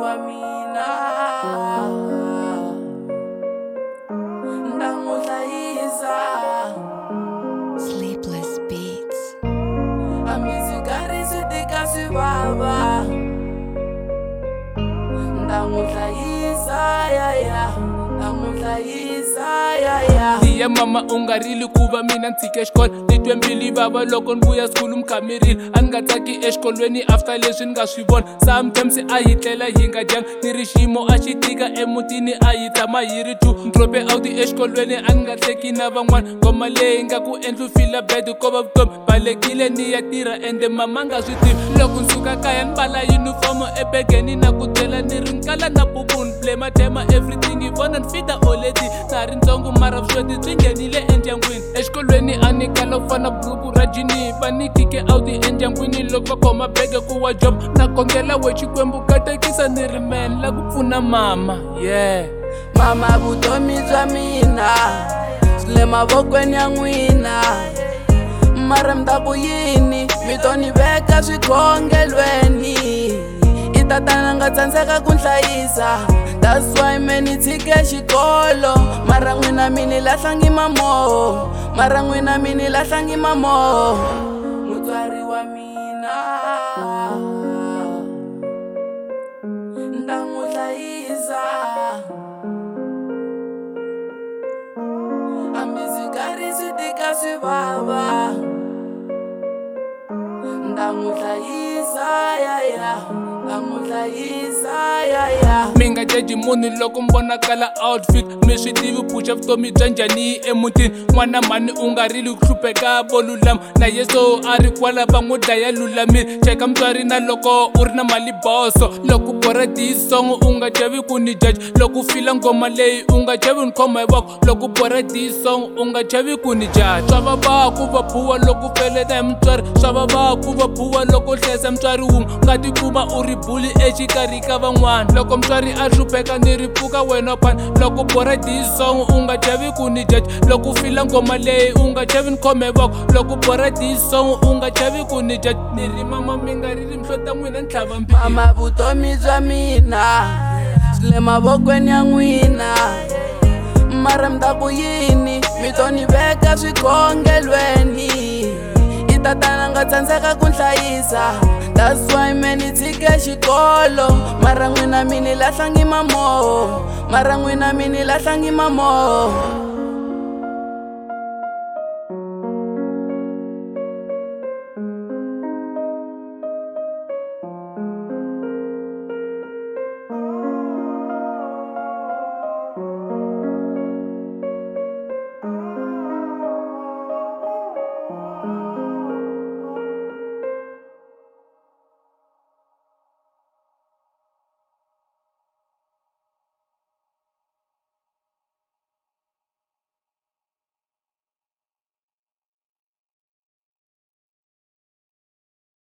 wa mina ndangudlayisa Sleepless Beats. amizikari sitika swivava ndangudlayisa yaya ndangudlayisa yaya Diya mama ungarili kuva mina ntsike xikolo ni twe mbili vava loko ni vuya skulu mkhamerile a ni nga tsaki exikolweni after leswi ni nga swi vona sometimes a hi tlela hi nga dyanga ni ri xiyimo a xi tika emutini a hi tshama hi ri two ni drope out exikolweni a ni nga hleki na van'wana ngoma leyi nga ku endlu fila bed ko va vutomi balekile ni ya tirha ende mama nga swi tivi loko ni suka kaya ni mbala yunifomo ebegeni na ku byela ni ri nkala na buku ni play matema everything hi vona ni fita oledi na ha ri ntsongo mara vusweti byi nghenile endyangwini exikolweni a ni kala ku fana buruku ra jini va ni kike out endyangwini loko va khoma bege ku wa job na kongela we xikwembu katekisa ni ri men la ku pfuna mama mama vutomi bya mina swi le mavokweni ya n'wina mara mi ta ku yini mi to ni veka swikhongelweni i tatana nga tsandzeka ku hlayisa that's why me ni tshike xikolo mara n'wina mi ni lahlangi mamoho mara n'wina mi ni lahlangi mamoho mutswari wa mina ndangudlayisa amizikari sitika swivava ndangudlayisa yaya ndangudlayisa yaya mi nga jaji munhu loko mi vonakala outfit mi swi tivi pfuxa vutomi bya njhani emutini n'wana mhani u nga rili ku hlupheka vo lulama na yeso a ri kwala va n'wi dlaya lulamile cheka mutswari na loko u ri na mali boso loko bora disong u nga chavi ku ni jaji loko u fila ngoma leyi u nga chavi ni khoma hi voko loko bora disong u nga chavi ku ni jaji swa vava ku va buwa loko u feleta hi mutswari swa vava ku va buwa loko u hlayisa mutswari wun'we u nga tikuma u ri buli exikarhi ka van'wana loko mutswari a hlupheka ni ri pfuka wena phani loko bora disong u nga chavi ku ni jaji loko u fila ngoma leyi u nga chavi ni khoma hi voko loko bora disong u nga chavi ku ni jaji ni ri mama mi nga rili mihlota n'wina ni tlhava mbilu mama vutomi bya mina swi le mavokweni ya n'wina mara mi ta ku yini mi to ni veka swikhongelweni i tatana nga tsandzeka ku hlayisa that's why me ni tshike xikolo mara n'wina mi ni lahlangi mamoho mara n'wina mi ni lahlangi mamoho